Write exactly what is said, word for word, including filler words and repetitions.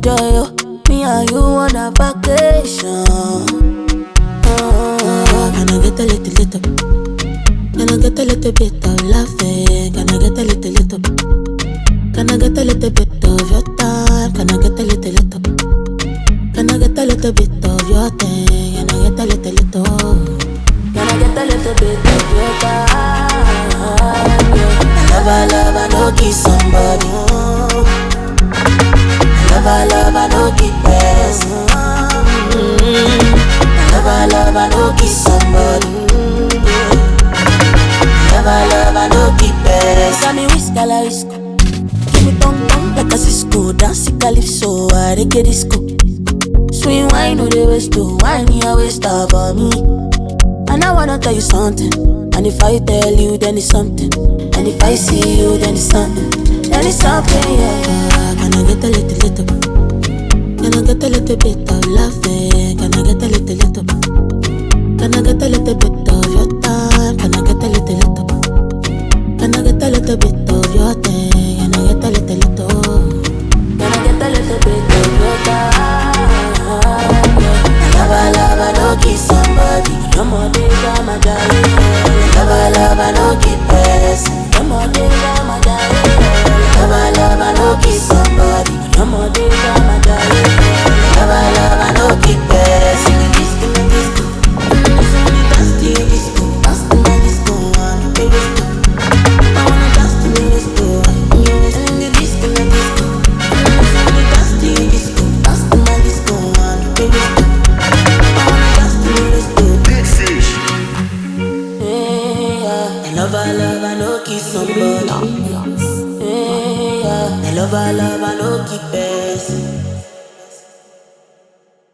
enjoy, oh. Me and you on a vacation. Oh, can I get a little, little? Can I get a little bit of laughing? Can I get a little, little? Can I get a little bit of your time? Can I get a little, little? Can I get a little bit of your thing? Can I get a little, little? Can I get a little bit of your time? I love, I love, I know kiss somebody. I love, I love, I know keep pressing. I love, I love, I know kiss somebody. I love, I love, I know keep pressing. Sammy whisker la whisker. Give me tongue tongue like a Cisco. Dance it calypso, I reggae disco. Swing wine, no they waste to wine, you waste for me. And I wanna tell you something. And if I tell you, then it's something. And if I see you, then it's something. Then it's something, yeah. Can I get a little, little? Can I get a little bit of laughing? Can I get a little, little? Can I get a little bit of your time? Can I get a little, little? Can I get a little bit of your thing? Can I get a little, little? Can I get a little bit of your time? I love, I love, I know kiss somebody. No more days, I'm a jolly. Love, I love, I know keep pressing. No more days, I'm a jolly. Love, I love, I know kiss somebody. No more days, I'm a jolly. Love, I love, I know keep pressing. Disco, disco, dance to your disco, dance to my disco, one baby. I wanna dance to your disco, and the disco, disco, dance to your disco, dance to my disco, one baby. I wanna dance to your disco. Big fish. Yeah, I love, I love, I know kiss somebody. Yeah, I love, I love, I know keep pressing.